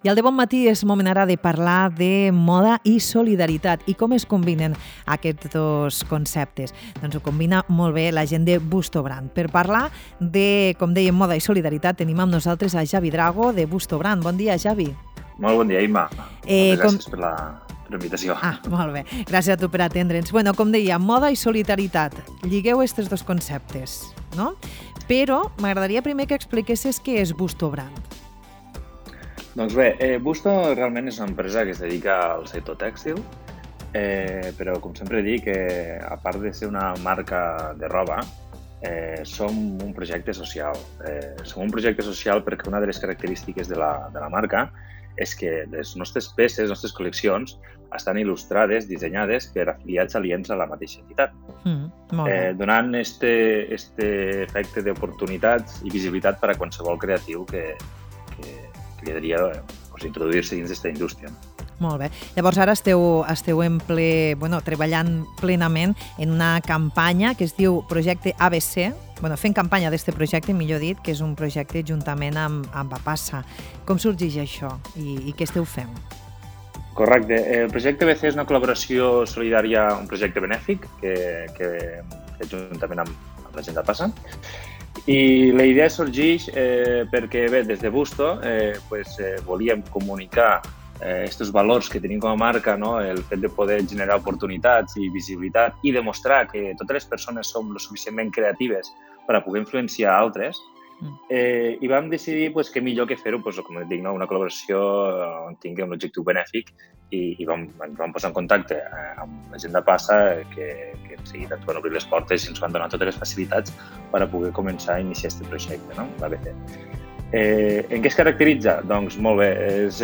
I el de bon matí és moment ara de parlar de moda i solidaritat i com es combinen aquests dos conceptes. Doncs ho combina molt bé la gent de Busto Brand. Per parlar de, com dèiem, moda i solidaritat, tenim amb nosaltres a Javi Drago de Busto Brand. Bon dia, Javi. Molt bon dia, Imma. Gràcies per la invitació. Molt bé. Gràcies a tu per atendre'ns. Bueno, com deia, moda i solidaritat. Lligueu aquests dos conceptes, no? Però m'agradaria primer que expliquessis què és Busto Brand. Doncs bé, Busto realment és una empresa que es dedica al sector tèxtil, però com sempre dic, a part de ser una marca de roba, som un projecte social. Som un projecte social perquè una de les característiques de la marca és que les nostres peces, les nostres col·leccions, estan il·lustrades, dissenyades per afiliats aliens a la mateixa entitat. Donant este efecte d'oportunitats i visibilitat per a qualsevol creatiu que quedaria introduir-se dins d'aquesta indústria. Molt bé. Llavors ara esteu en ple, treballant plenament en una campanya que es diu Projecte ABC, fent campanya d'este projecte, millor dit, que és un projecte juntament amb APASA. Com sorgeix això i què esteu fent? Correcte. El projecte ABC és una col·laboració solidària, un projecte benèfic que juntament amb la gent d'APASA. I la idea sorgeix perquè, bé, des de Busto volíem comunicar aquests valors que tenim com a marca, el fet de poder generar oportunitats i visibilitat i demostrar que totes les persones som lo suficientment creatives per a poder influenciar altres. I vam decidir que millor que fer-ho, com et dic, una col·laboració on tinguem l'objectiu benèfic i vam posar en contacte amb la gent de PASA que en seguida ens van obrir les portes i ens van donar totes les facilitats per a poder començar a iniciar aquest projecte, l'ABC. En què es caracteritza? Doncs molt bé,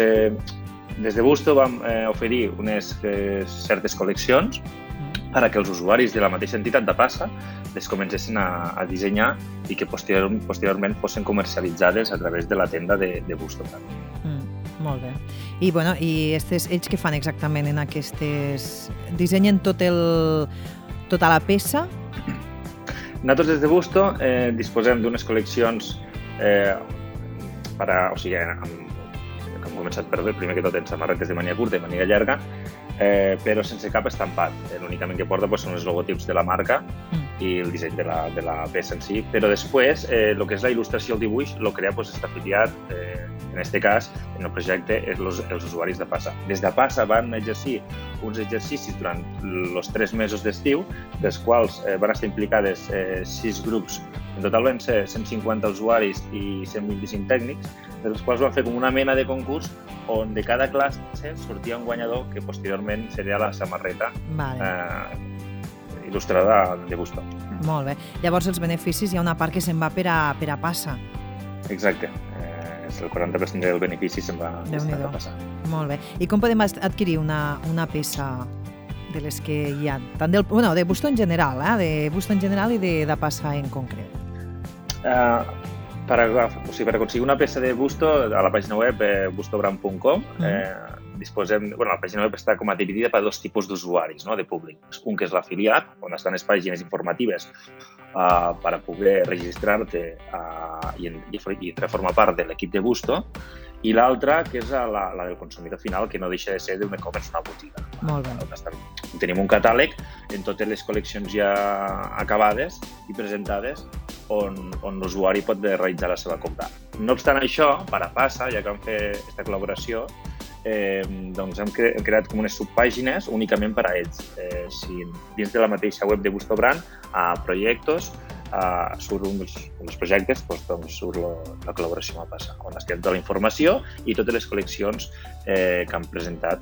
des de Busto vam oferir unes certes col·leccions per a que els usuaris de la mateixa entitat de PASA les comencessin a dissenyar i que posteriorment fossin comercialitzades a través de la tenda de Busto Brand. Molt bé. I ells què fan exactament en aquestes... Dissenyen tota la peça? Nosaltres des de Busto disposem d'unes col·leccions hem començat primer que tot en samarretes de màniga curta i màniga llarga, però sense cap estampat. L'únicament que porta són els logotips de la marca i el disseny de la peça en si, però després el que és la il·lustració, el dibuix, el crea aquest afiliat, en aquest cas, en el projecte, els usuaris de PASA. Des de PASA van exercir uns exercicis durant els 3 mesos d'estiu, dels quals van estar implicades 6 grups. En total van ser 150 usuaris i 125 tècnics, dels quals van fer com una mena de concurs on de cada classe sortia un guanyador que posteriorment seria la samarreta il·lustrada de Busto. Molt bé. Llavors, els beneficis, hi ha una part que se'n va per a PASA. Exacte. El 40% del benefici se'n va a PASA. Molt bé. I com podem adquirir una peça de les que hi ha? De Busto en general, de Busto en general i de PASA en concret. Per aconseguir una peça de Busto, a la pàgina web bustobrand.com, la pàgina web està com a dividida per 2 tipus d'usuaris, de públic. Un que és l'afiliat, on estan les pàgines informatives per a poder registrar-te i formar part de l'equip de Busto, i l'altra, que és la del consumidor final, que no deixa de ser d'un e-commerce, una botiga. Molt bé. Tenim un catàleg en totes les col·leccions ja acabades i presentades on l'usuari pot realitzar la seva compra. No obstant això, per a PASA, ja que vam fer aquesta col·laboració, doncs hem creat com unes subpàgines únicament per a ells. Si dins de la mateixa web de Busto Brand, a projectes, surt un dels projectes, doncs surt la col·laboració amb PASA, on es queda tota la informació i totes les col·leccions que han presentat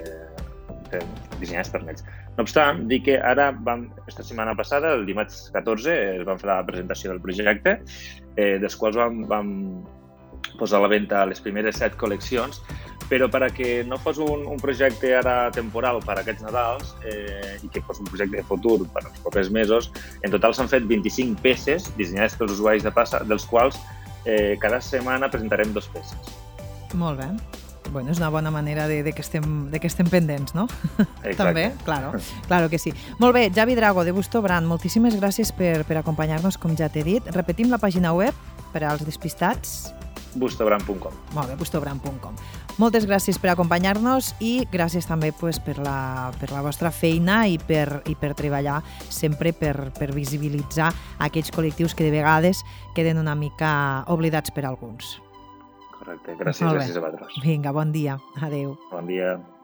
dissenyades per ells. No obstant, dic que ara aquesta setmana passada, el dimarts 14, vam fer la presentació del projecte, dels quals vam posar a la venda les primeres 7 col·leccions, però per a que no fos un projecte ara temporal per a aquests Nadals i que fos un projecte de futur per als propers mesos, en total s'han fet 25 peces dissenyades pels usuaris de PASA, dels quals cada setmana presentarem 2 peces. Molt bé. És una bona manera de que estem pendents, no? Exacte. També, claro que sí. Molt bé, Javi Drago, de Busto Brand, moltíssimes gràcies per acompanyar-nos, com ja t'he dit. Repetim la pàgina web per als despistats. bustobrand.com. Molt bé, bustobrand.com. Moltes gràcies per acompanyar-nos i gràcies també per la vostra feina i per treballar sempre per visibilitzar aquells col·lectius que de vegades queden una mica oblidats per alguns. Correcte, gràcies a vosaltres. Vinga, bon dia. Adéu. Bon dia.